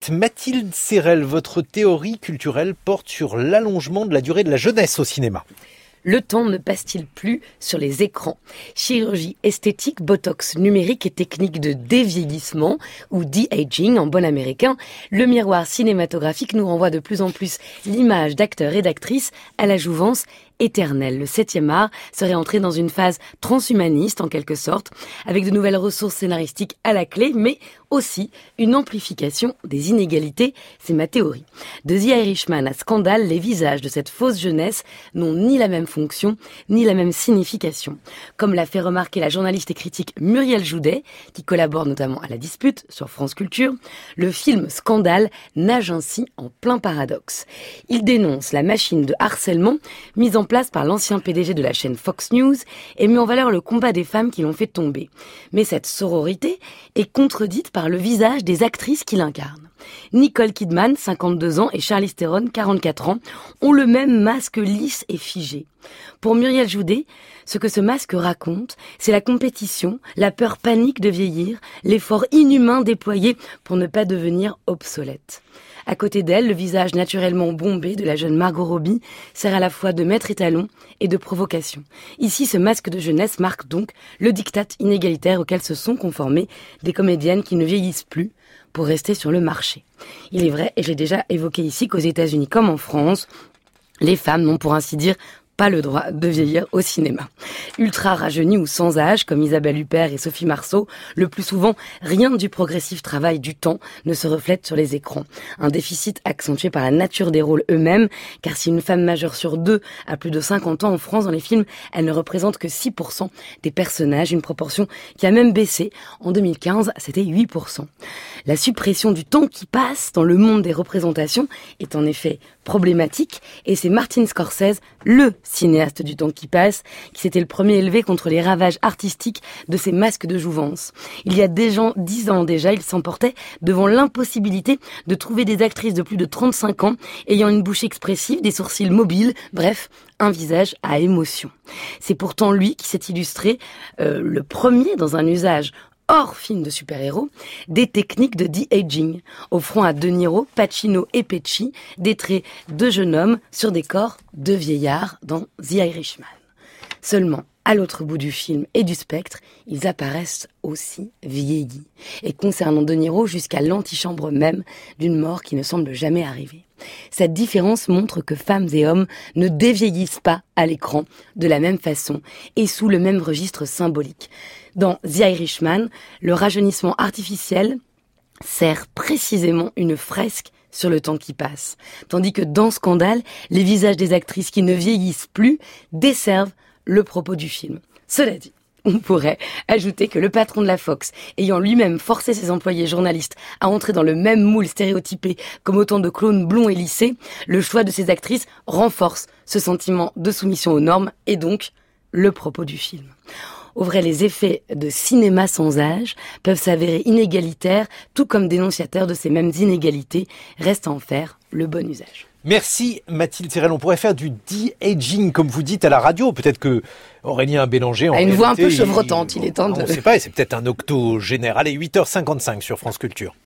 Mathilde Serrel, votre théorie culturelle porte sur l'allongement de la durée de la jeunesse au cinéma. Le temps ne passe-t-il plus sur les écrans ? Chirurgie esthétique, botox numérique et technique de dévieillissement, ou de-aging en bon américain, le miroir cinématographique nous renvoie de plus en plus l'image d'acteurs et d'actrices à la jouvence éternelle. Le 7e art serait entré dans une phase transhumaniste en quelque sorte, avec de nouvelles ressources scénaristiques à la clé, mais aussi une amplification des inégalités, c'est ma théorie. De The Irishman à Scandale, les visages de cette fausse jeunesse n'ont ni la même fonction, ni la même signification. Comme l'a fait remarquer la journaliste et critique Muriel Joudet, qui collabore notamment à La Dispute sur France Culture, le film Scandale nage ainsi en plein paradoxe. Il dénonce la machine de harcèlement mise en place par l'ancien PDG de la chaîne Fox News et met en valeur le combat des femmes qui l'ont fait tomber. Mais cette sororité est contredite par le visage des actrices qui l'incarnent. Nicole Kidman, 52 ans, et Charlize Theron, 44 ans, ont le même masque lisse et figé. Pour Muriel Joudet, ce que ce masque raconte, c'est la compétition, la peur panique de vieillir, l'effort inhumain déployé pour ne pas devenir obsolète. À côté d'elle, le visage naturellement bombé de la jeune Margot Robbie sert à la fois de maître étalon et de provocation. Ici, ce masque de jeunesse marque donc le diktat inégalitaire auquel se sont conformées des comédiennes qui ne vieillissent plus pour rester sur le marché. Il est vrai, et j'ai déjà évoqué ici, qu'aux États-Unis comme en France, les femmes n'ont pour ainsi dire pas le droit de vieillir au cinéma. Ultra rajeunies ou sans âge, comme Isabelle Huppert et Sophie Marceau, le plus souvent, rien du progressif travail du temps ne se reflète sur les écrans. Un déficit accentué par la nature des rôles eux-mêmes, car si une femme majeure sur 2 a plus de 50 ans en France dans les films, elle ne représente que 6% des personnages, une proportion qui a même baissé. En 2015, c'était 8%. La suppression du temps qui passe dans le monde des représentations est en effet problématique, et c'est Martin Scorsese, le cinéaste du temps qui passe, qui s'était le premier élevé contre les ravages artistiques de ces masques de jouvence. Il y a 10 ans déjà, il s'emportait devant l'impossibilité de trouver des actrices de plus de 35 ans ayant une bouche expressive, des sourcils mobiles, bref, un visage à émotion. C'est pourtant lui qui s'est illustré le premier dans un usage hors film de super-héros, des techniques de de-aging, offrant à De Niro, Pacino et Pesci des traits de jeunes hommes sur des corps de vieillards dans The Irishman. Seulement, à l'autre bout du film et du spectre, ils apparaissent aussi vieillis. Et concernant De Niro, jusqu'à l'antichambre même d'une mort qui ne semble jamais arriver. Cette différence montre que femmes et hommes ne dévieillissent pas à l'écran de la même façon et sous le même registre symbolique. Dans The Irishman, le rajeunissement artificiel sert précisément une fresque sur le temps qui passe. Tandis que dans Scandale, les visages des actrices qui ne vieillissent plus desservent le propos du film. Cela dit, on pourrait ajouter que le patron de la Fox, ayant lui-même forcé ses employés journalistes à entrer dans le même moule stéréotypé comme autant de clones blonds et lissés, le choix de ces actrices renforce ce sentiment de soumission aux normes et donc le propos du film. Au vrai, les effets de cinéma sans âge peuvent s'avérer inégalitaires, tout comme dénonciateurs de ces mêmes inégalités. Reste à en faire le bon usage. Merci Mathilde Serrel. On pourrait faire du de-aging, comme vous dites, à la radio. Peut-être que Aurélien Bélanger, en une réalité, voix un peu chevrotante, il est temps de... On ne sait pas, et c'est peut-être un octogénaire. Allez, 8h55 sur France Culture.